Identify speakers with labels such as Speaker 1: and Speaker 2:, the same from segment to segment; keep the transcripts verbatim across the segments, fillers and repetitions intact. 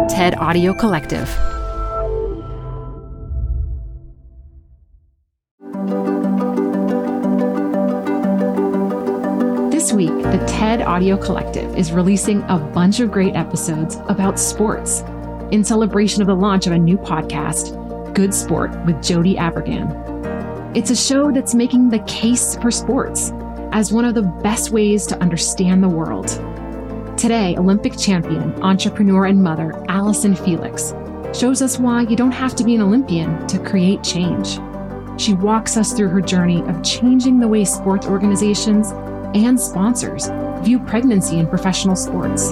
Speaker 1: TED Audio Collective. This week, the TED Audio Collective is releasing a bunch of great episodes about sports in celebration of the launch of a new podcast, Good Sport with Jody Avirgan. It's a show that's making the case for sports as one of the best ways to understand the world. Today, Olympic champion, entrepreneur, and mother Allyson Felix shows us why you don't have to be an Olympian to create change. She walks us through her journey of changing the way sports organizations and sponsors view pregnancy in professional sports.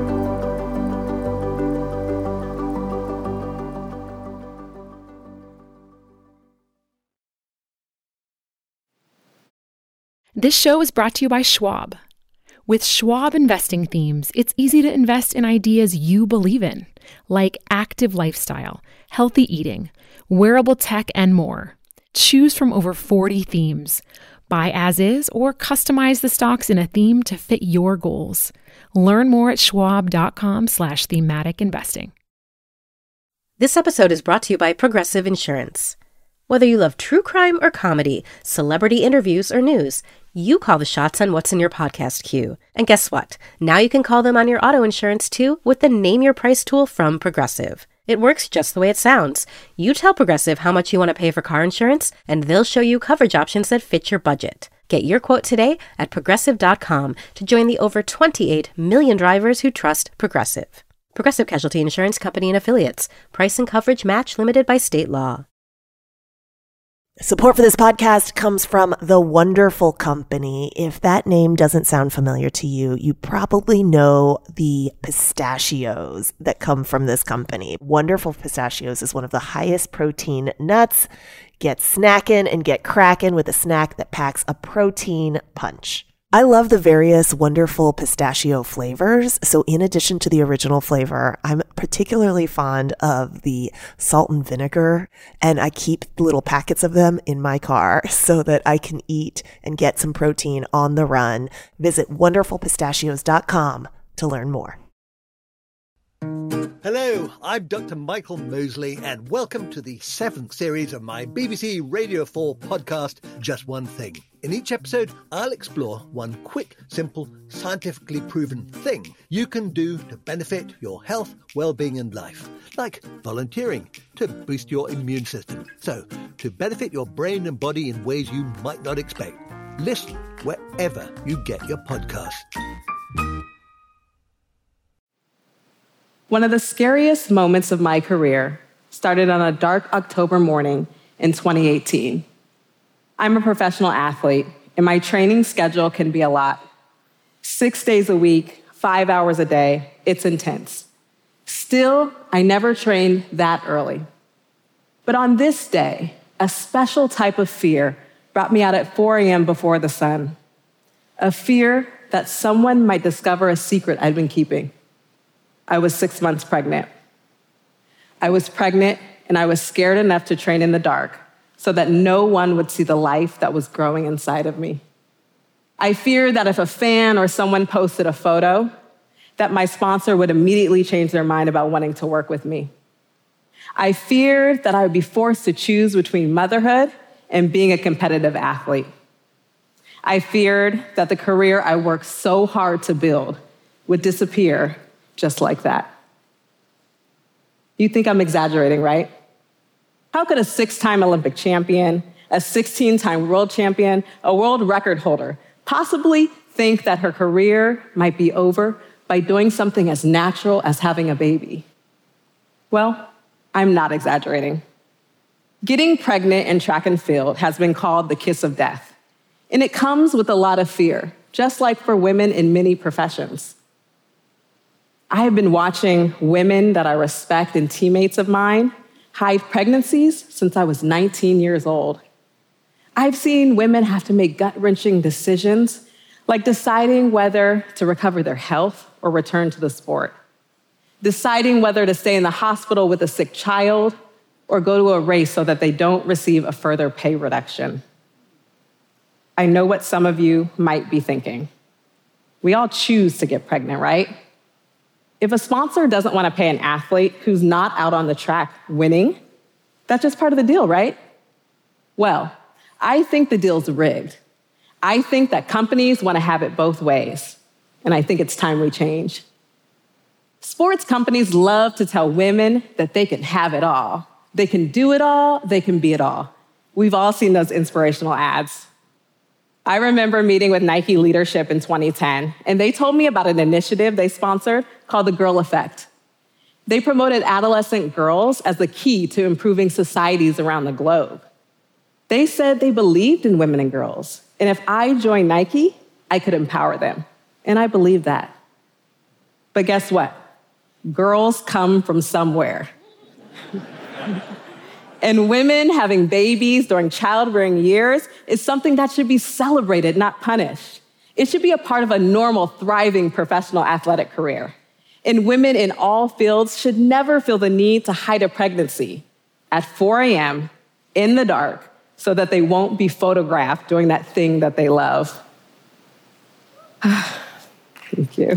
Speaker 1: This show is brought to you by Schwab. With Schwab investing themes, it's easy to invest in ideas you believe in, like active lifestyle, healthy eating, wearable tech, and more. Choose from over forty themes. Buy as is or customize the stocks in a theme to fit your goals. Learn more at schwab.com slash thematic investing.
Speaker 2: This episode is brought to you by Progressive Insurance. Whether you love true crime or comedy, celebrity interviews or news, you call the shots on what's in your podcast queue. And guess what? Now you can call them on your auto insurance too with the Name Your Price tool from Progressive. It works just the way it sounds. You tell Progressive how much you want to pay for car insurance, and they'll show you coverage options that fit your budget. Get your quote today at progressive dot com to join the over twenty-eight million drivers who trust Progressive. Progressive Casualty Insurance Company and Affiliates. Price and coverage match limited by state law.
Speaker 3: Support for this podcast comes from The Wonderful Company. If that name doesn't sound familiar to you, you probably know the pistachios that come from this company. Wonderful Pistachios is one of the highest protein nuts. Get snacking and get cracking with a snack that packs a protein punch. I love the various wonderful pistachio flavors. So in addition to the original flavor, I'm particularly fond of the salt and vinegar, and I keep little packets of them in my car so that I can eat and get some protein on the run. Visit wonderful pistachios dot com to learn more.
Speaker 4: Hello, I'm Doctor Michael Mosley, and welcome to the seventh series of my B B C Radio four podcast, Just One Thing. In each episode, I'll explore one quick, simple, scientifically proven thing you can do to benefit your health, well-being and life, like volunteering to boost your immune system. So, to benefit your brain and body in ways you might not expect. Listen wherever you get your podcasts.
Speaker 5: One of the scariest moments of my career started on a dark October morning in twenty eighteen. I'm a professional athlete, and my training schedule can be a lot. Six days a week, five hours a day, it's intense. Still, I never trained that early. But on this day, a special type of fear brought me out at four a.m. before the sun. A fear that someone might discover a secret I'd been keeping. I was six months pregnant. I was pregnant, and I was scared enough to train in the dark so that no one would see the life that was growing inside of me. I feared that if a fan or someone posted a photo, that my sponsor would immediately change their mind about wanting to work with me. I feared that I would be forced to choose between motherhood and being a competitive athlete. I feared that the career I worked so hard to build would disappear just like that. You think I'm exaggerating, right? How could a six-time Olympic champion, a sixteen-time world champion, a world record holder possibly think that her career might be over by doing something as natural as having a baby? Well, I'm not exaggerating. Getting pregnant in track and field has been called the kiss of death, and it comes with a lot of fear, just like for women in many professions. I have been watching women that I respect and teammates of mine hide pregnancies since I was nineteen years old. I've seen women have to make gut-wrenching decisions, like deciding whether to recover their health or return to the sport, deciding whether to stay in the hospital with a sick child or go to a race so that they don't receive a further pay reduction. I know what some of you might be thinking. We all choose to get pregnant, right? If a sponsor doesn't want to pay an athlete who's not out on the track winning, that's just part of the deal, right? Well, I think the deal's rigged. I think that companies want to have it both ways, and I think it's time we change. Sports companies love to tell women that they can have it all. They can do it all, they can be it all. We've all seen those inspirational ads. I remember meeting with Nike leadership in twenty ten, and they told me about an initiative they sponsored called the Girl Effect. They promoted adolescent girls as the key to improving societies around the globe. They said they believed in women and girls, and if I joined Nike, I could empower them. And I believe that. But guess what? Girls come from somewhere. And women having babies during childbearing years is something that should be celebrated, not punished. It should be a part of a normal, thriving professional athletic career. And women in all fields should never feel the need to hide a pregnancy at four a.m. in the dark so that they won't be photographed doing that thing that they love. Thank you.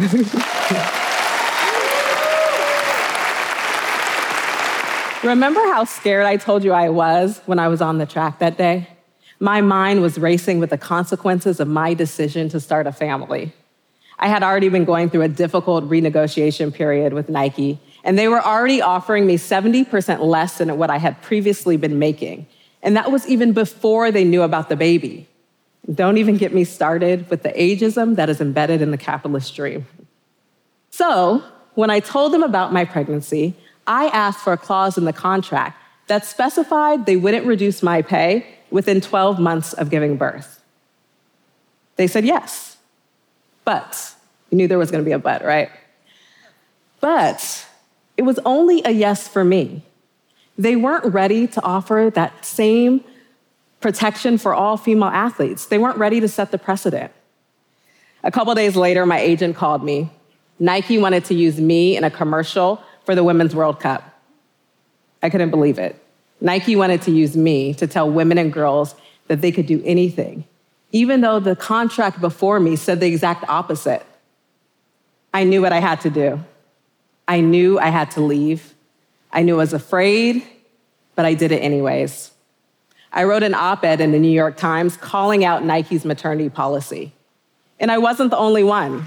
Speaker 5: Remember how scared I told you I was when I was on the track that day? My mind was racing with the consequences of my decision to start a family. I had already been going through a difficult renegotiation period with Nike, and they were already offering me seventy percent less than what I had previously been making. And that was even before they knew about the baby. Don't even get me started with the ageism that is embedded in the capitalist dream. So, when I told them about my pregnancy, I asked for a clause in the contract that specified they wouldn't reduce my pay within twelve months of giving birth. They said yes. But, you knew there was going to be a but, right? But it was only a yes for me. They weren't ready to offer that same protection for all female athletes. They weren't ready to set the precedent. A couple days later, my agent called me. Nike wanted to use me in a commercial for the Women's World Cup. I couldn't believe it. Nike wanted to use me to tell women and girls that they could do anything, even though the contract before me said the exact opposite. I knew what I had to do. I knew I had to leave. I knew I was afraid, but I did it anyways. I wrote an op-ed in the New York Times calling out Nike's maternity policy. And I wasn't the only one.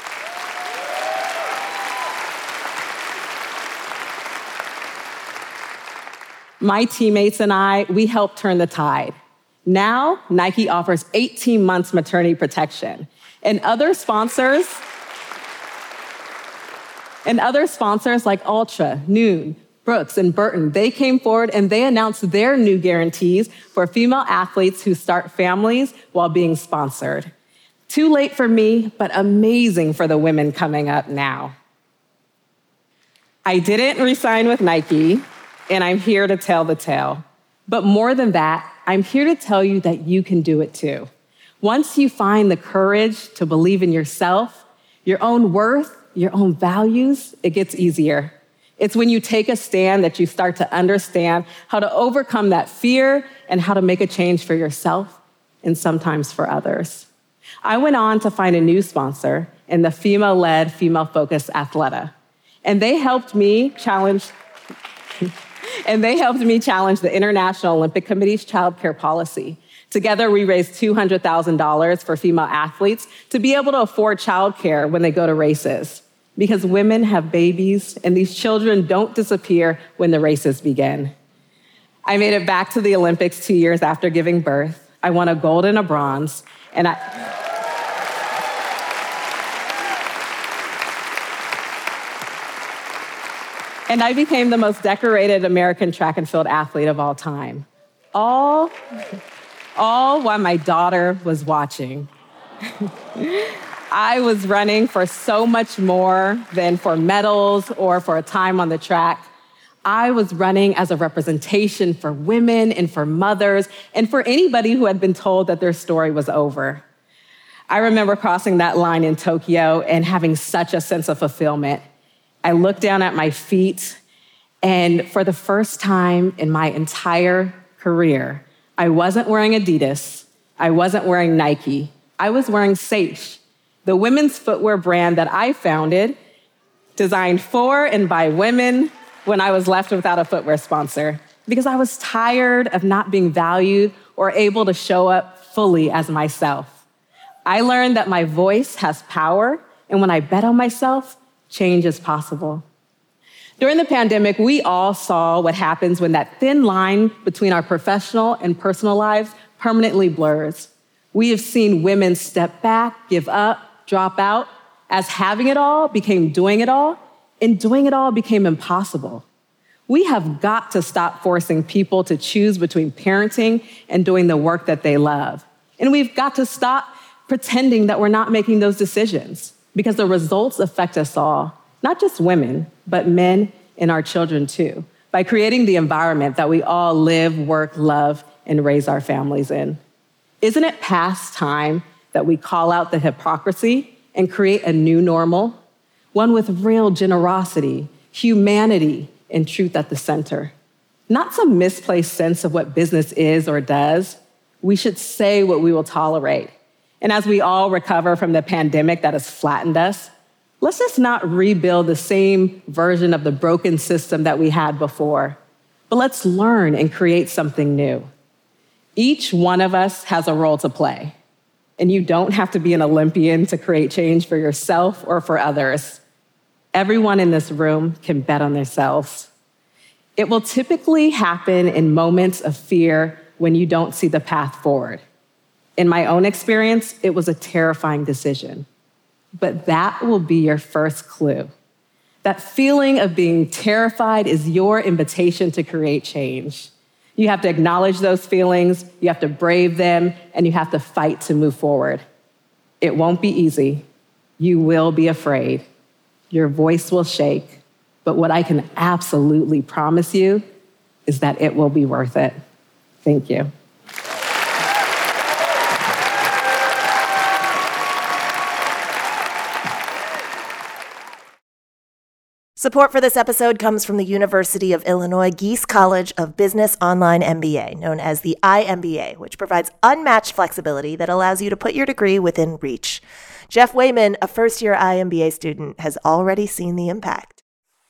Speaker 5: My teammates and I, we helped turn the tide. Now, Nike offers eighteen months maternity protection. And other sponsors, and other sponsors like Ultra, Noon, Brooks, and Burton, they came forward and they announced their new guarantees for female athletes who start families while being sponsored. Too late for me, but amazing for the women coming up now. I didn't resign with Nike, and I'm here to tell the tale. But more than that, I'm here to tell you that you can do it too. Once you find the courage to believe in yourself, your own worth, your own values, it gets easier. It's when you take a stand that you start to understand how to overcome that fear and how to make a change for yourself and sometimes for others. I went on to find a new sponsor in the female-led, female-focused Athleta. And they helped me challenge and they helped me challenge the International Olympic Committee's childcare policy. Together, we raised two hundred thousand dollars for female athletes to be able to afford childcare when they go to races. Because women have babies, and these children don't disappear when the races begin. I made it back to the Olympics two years after giving birth. I won a gold and a bronze, and I... And I became the most decorated American track and field athlete of all time. All, all while my daughter was watching. I was running for so much more than for medals or for a time on the track. I was running as a representation for women and for mothers and for anybody who had been told that their story was over. I remember crossing that line in Tokyo and having such a sense of fulfillment. I looked down at my feet, and for the first time in my entire career, I wasn't wearing Adidas. I wasn't wearing Nike. I was wearing Saysh, the women's footwear brand that I founded designed for and by women when I was left without a footwear sponsor, because I was tired of not being valued or able to show up fully as myself. I learned that my voice has power, and when I bet on myself, change is possible. During the pandemic, we all saw what happens when that thin line between our professional and personal lives permanently blurs. We have seen women step back, give up, drop out, as having it all became doing it all, and doing it all became impossible. We have got to stop forcing people to choose between parenting and doing the work that they love. And we've got to stop pretending that we're not making those decisions, because the results affect us all, not just women, but men and our children too, by creating the environment that we all live, work, love, and raise our families in. Isn't it past time that we call out the hypocrisy and create a new normal, one with real generosity, humanity, and truth at the center? Not some misplaced sense of what business is or does. We should say what we will tolerate. And as we all recover from the pandemic that has flattened us, let's just not rebuild the same version of the broken system that we had before, but let's learn and create something new. Each one of us has a role to play, and you don't have to be an Olympian to create change for yourself or for others. Everyone in this room can bet on themselves. It will typically happen in moments of fear when you don't see the path forward. In my own experience, it was a terrifying decision. But that will be your first clue. That feeling of being terrified is your invitation to create change. You have to acknowledge those feelings, you have to brave them, and you have to fight to move forward. It won't be easy. You will be afraid. Your voice will shake. But what I can absolutely promise you is that it will be worth it. Thank you.
Speaker 3: Support for this episode comes from the University of Illinois Gies College of Business Online M B A, known as the I M B A, which provides unmatched flexibility that allows you to put your degree within reach. Jeff Wayman, a first-year I M B A student, has already seen the impact.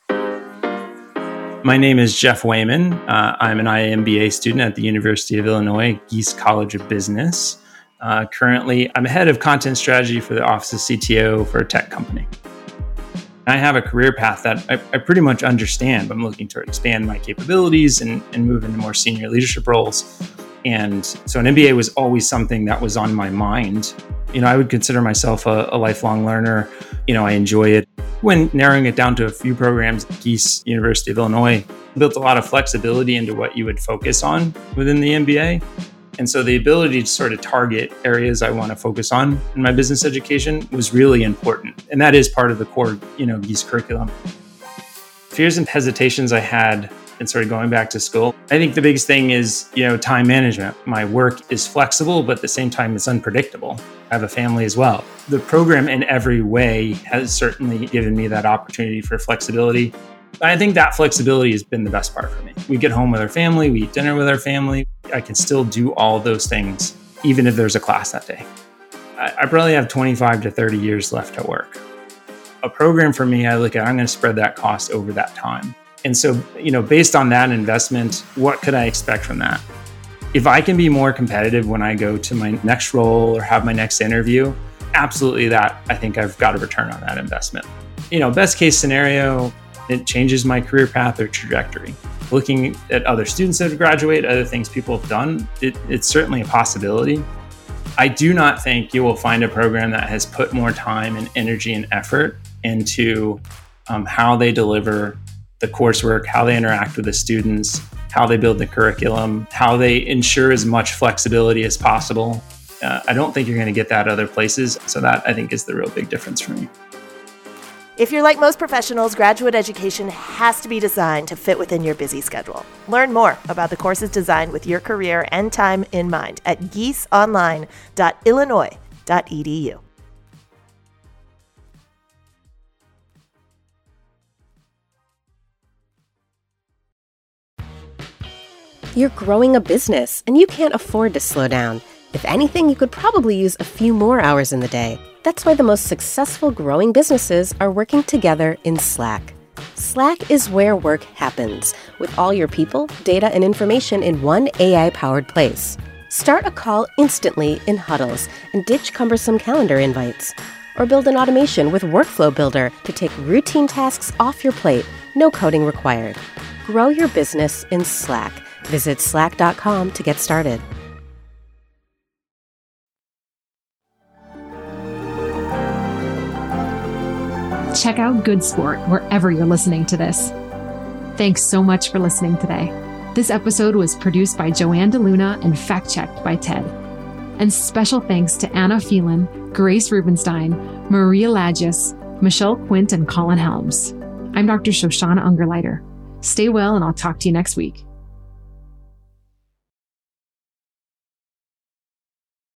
Speaker 6: My name is Jeff Wayman. Uh, I'm an I M B A student at the University of Illinois Gies College of Business. Uh, currently, I'm head of content strategy for the Office of C T O for a tech company. I have a career path that I, I pretty much understand. I'm looking to expand my capabilities and, and move into more senior leadership roles. And so an M B A was always something that was on my mind. You know, I would consider myself a, a lifelong learner. You know, I enjoy it. When narrowing it down to a few programs, Gies University of Illinois built a lot of flexibility into what you would focus on within the M B A. And so the ability to sort of target areas I want to focus on in my business education was really important. And that is part of the core, you know, Gies curriculum. Fears and hesitations I had in sort of going back to school. I think the biggest thing is, you know, time management. My work is flexible, but at the same time, it's unpredictable. I have a family as well. The program in every way has certainly given me that opportunity for flexibility. I think that flexibility has been the best part for me. We get home with our family, we eat dinner with our family. I can still do all those things, even if there's a class that day. I, I probably have twenty-five to thirty years left to work. A program for me, I look at, I'm going to spread that cost over that time. And so, you know, based on that investment, what could I expect from that? If I can be more competitive when I go to my next role or have my next interview, absolutely that, I think I've got a return on that investment. You know, best case scenario, it changes my career path or trajectory. Looking at other students that have graduated, other things people have done, it, it's certainly a possibility. I do not think you will find a program that has put more time and energy and effort into um, how they deliver the coursework, how they interact with the students, how they build the curriculum, how they ensure as much flexibility as possible. Uh, I don't think you're going to get that other places. So that, I think, is the real big difference for me.
Speaker 3: If you're like most professionals, graduate education has to be designed to fit within your busy schedule. Learn more about the courses designed with your career and time in mind at gies online dot illinois dot e d u.
Speaker 2: You're growing a business and you can't afford to slow down. If anything, you could probably use a few more hours in the day. That's why the most successful growing businesses are working together in Slack. Slack is where work happens, with all your people, data, and information in one A I-powered place. Start a call instantly in huddles and ditch cumbersome calendar invites. Or build an automation with Workflow Builder to take routine tasks off your plate, no coding required. Grow your business in Slack. Visit slack dot com to get started.
Speaker 1: Check out Good Sport wherever you're listening to this. Thanks so much for listening today. This episode was produced by Joanne DeLuna and fact-checked by Ted. And special thanks to Anna Phelan, Grace Rubenstein, Maria Lagis, Michelle Quint, and Colin Helms. I'm Doctor Shoshana Ungerleider. Stay well, and I'll talk to you next week.